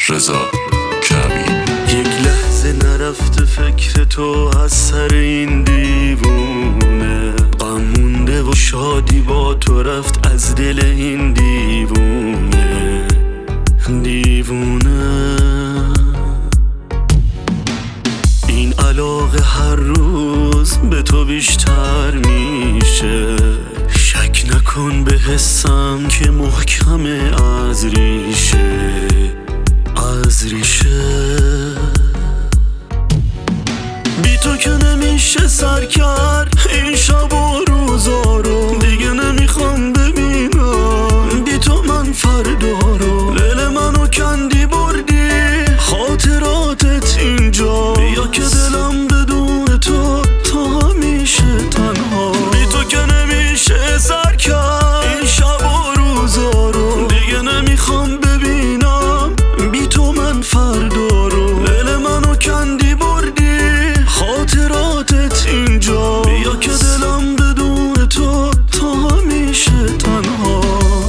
رضا کعبی. یک لحظه نرفته فکر تو از سر این دیوونه، غم مونده و شادی با تو رفت از دل این دیوونه. این علاقه هر روز به تو بیشتر میشه، شک نکن به حسم که محکمه از ریشه. بی تو که نمیشه سر کرد این شب و روزا رو، دیگه نمیخوام ببینم بی تو من فردا رو. دل منو کندی بردی خاطراتت اینجا، بیا که دلم بدون تو تا همیشه تنها. بی تو که نمیشه سر کرد این شب و روزا رو، دیگه نمیخوام ببینم بی تو من فردا رو. دل منو کندی بردی خاطراتت اینجا، بیا که دلم بدون تو تا همیشه تنها.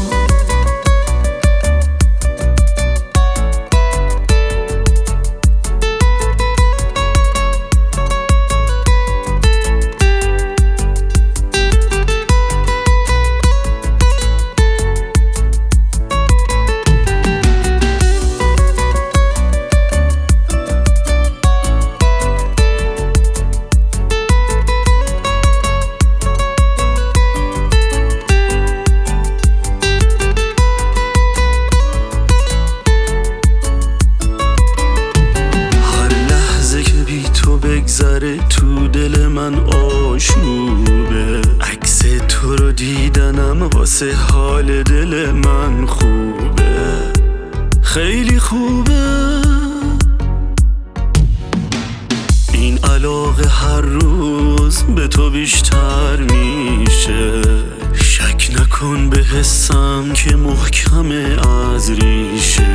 بگذره تو دل من آشوبه، عکس تو رو دیدنم واسه حال دل من خوبه، خیلی خوبه. این علاقه هر روز به تو بیشتر میشه، شک نکن به حسم که محکمه از ریشه.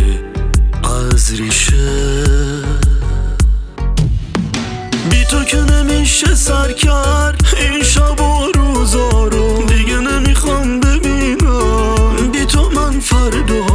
بی تو که نمیشه سر کرد این شب و روزا رو، دیگه نمیخوام ببینم بی تو من فردا